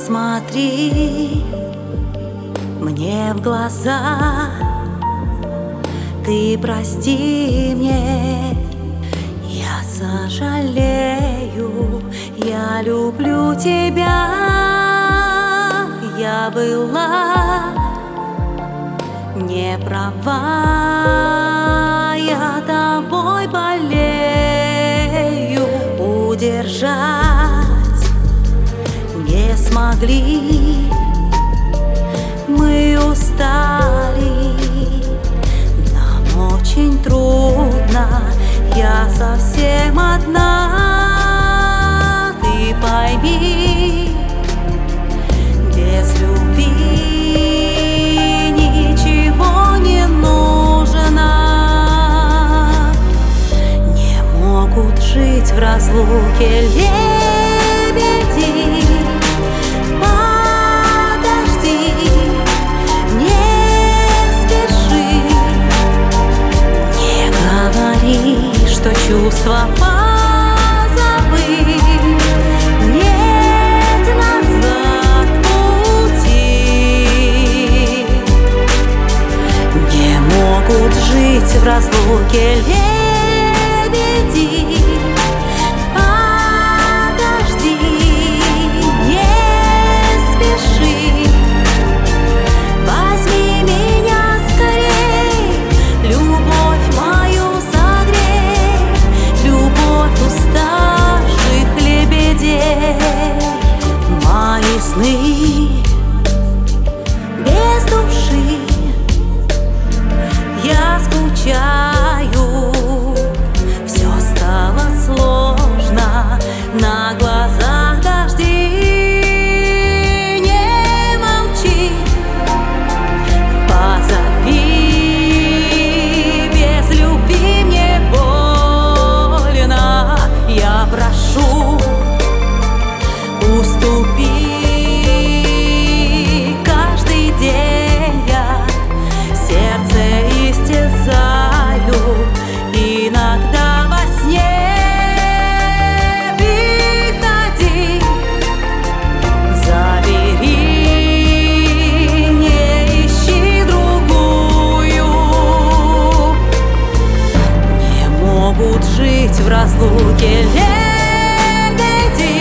Посмотри мне в глаза, ты прости мне, я сожалею, я люблю тебя. Я была не права, я тобой болею. Удержать не смогли, мы устали, нам очень трудно, я совсем одна. Ты пойми, без любви ничего не нужно. Не могут жить в разлуке лебеди. Подожди, не спеши, не говори, что чувства позабыть. Нет назад пути. Не могут жить в разлуке лебеди. Подожди, не спеши, возьми меня скорей, любовь мою согрей, любовь уставших лебедей. Мои сны без души, я скучаю, все стало сложно, на глазах дожди. Не молчи, позови, без любви мне больно. Я прошу, уступи, каждый день я сердце истязаю, иногда во сне. Приходи, забери, не ищи другую. Не могут жить в разлуке лебеди.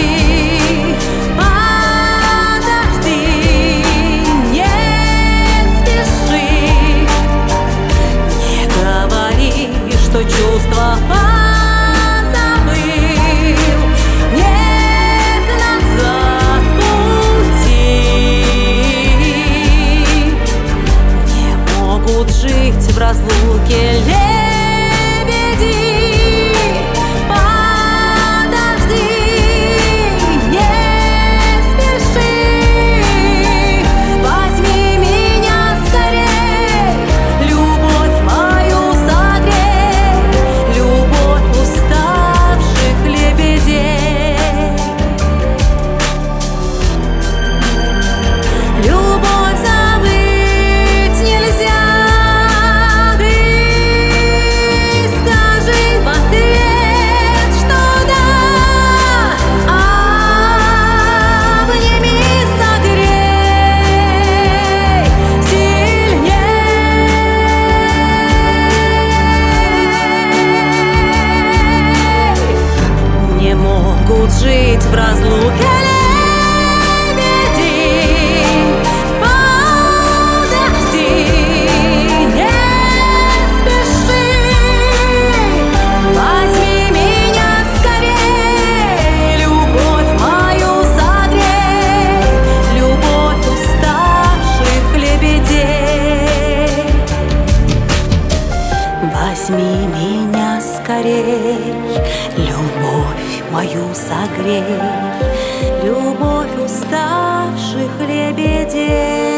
Подожди, не спеши, не говори, что чувства позабыл. Нет назад пути. Не могут жить в разлуке лебеди. Подожди, не спеши, возьми меня скорей, любовь мою согрей, любовь уставших лебедей. Любовь забыть нельзя, ты скажи в ответ, что да. Обними, согрей сильней. Не могут жить в разлуке лебеди. Подожди, не спеши, возьми меня скорей, любовь мою согрей, любовь уставших лебедей. Возьми меня скорей, любовь мою согрей, любовь уставших лебедей.